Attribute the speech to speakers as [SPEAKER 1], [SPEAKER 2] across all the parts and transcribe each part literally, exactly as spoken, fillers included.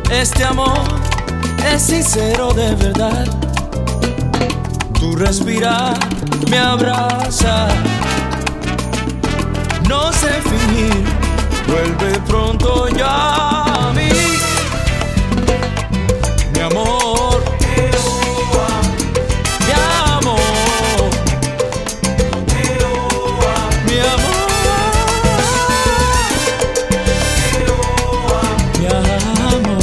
[SPEAKER 1] Este amor es sincero de verdad. Tu respirar me abraza. No sé fingir, vuelve pronto ya a mí. Mi amor, mi amor, mi amor, mi amor.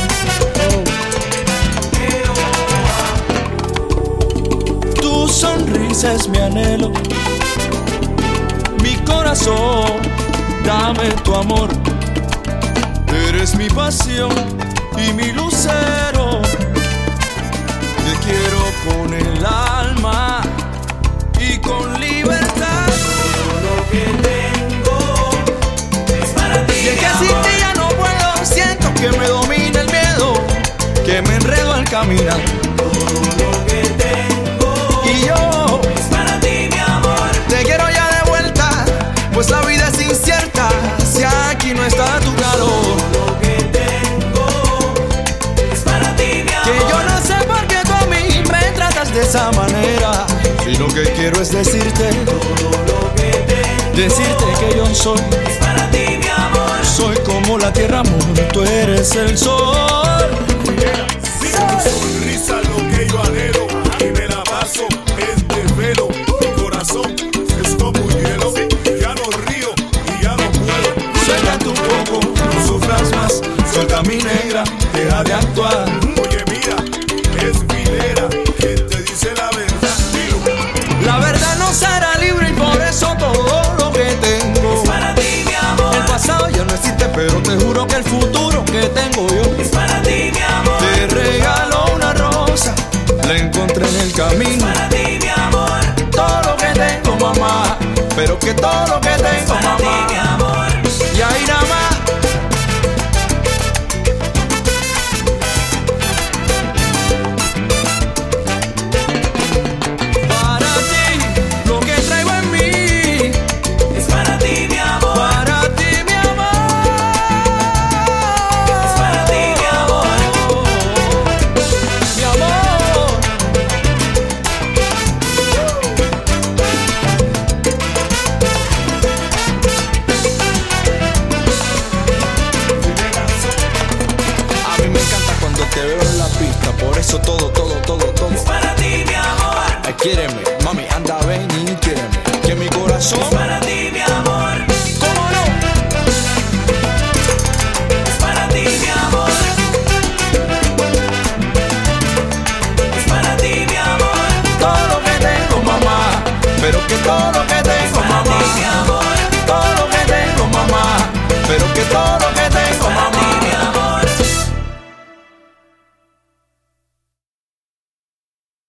[SPEAKER 1] Tu sonrisa es mi anhelo, mi corazón, dame tu amor. Eres mi pasión y mi lucero. Te quiero con el alma y con libertad.
[SPEAKER 2] Todo lo que tengo es para ti.
[SPEAKER 1] Y es que sin ti ya no puedo. Siento que me domina el miedo, que me enredo al caminar.
[SPEAKER 2] Todo lo que tengo
[SPEAKER 1] Y yo
[SPEAKER 2] es para ti, mi amor.
[SPEAKER 1] te quiero ya de vuelta, pues la vida es incierta si aquí no está tu calor.
[SPEAKER 2] Todo lo que tengo es para ti, mi amor.
[SPEAKER 1] Que yo no sé por qué tú a mí me tratas de esa manera, y lo que quiero es decirte,
[SPEAKER 2] Todo lo que tengo
[SPEAKER 1] decirte que yo soy,
[SPEAKER 2] es para ti, mi amor.
[SPEAKER 1] soy como la tierra, amor, tú eres el sol.
[SPEAKER 3] Mira tu sonrisa, lo que yo anhelo, y me la paso en desvelo. Mi corazón es como un hielo, ya no río y ya no puedo.
[SPEAKER 1] Suéltate un poco, no sufras más, suelta mi negra, deja de actuar.
[SPEAKER 3] Oye, mira, es Vilera quien te dice la verdad. Dilo.
[SPEAKER 1] La verdad no será libre y por eso todo lo que tengo.
[SPEAKER 2] Es para ti, mi amor.
[SPEAKER 1] El pasado ya no existe, pero te juro que el futuro que tengo yo.
[SPEAKER 2] Es para ti, mi amor.
[SPEAKER 1] Te regalo una rosa, la encontré en el camino.
[SPEAKER 2] Para ti, mi amor.
[SPEAKER 1] Todo lo que tengo, mamá, pero que todo lo que tengo,
[SPEAKER 2] Para ti, mi
[SPEAKER 1] mamá.
[SPEAKER 2] amor.
[SPEAKER 1] Y ahí nada más. Para ti, lo que traigo en mí.
[SPEAKER 2] Es para ti, mi amor.
[SPEAKER 1] Para ti, mi amor.
[SPEAKER 2] Es para ti, mi amor.
[SPEAKER 1] Mi amor. A mí me encanta cuando te veo en la pista, por eso todo, todo, todo, todo.
[SPEAKER 2] Es para ti, mi amor.
[SPEAKER 1] Ay, quiéreme, mami, anda, ven y quiéreme, que mi corazón
[SPEAKER 2] Es para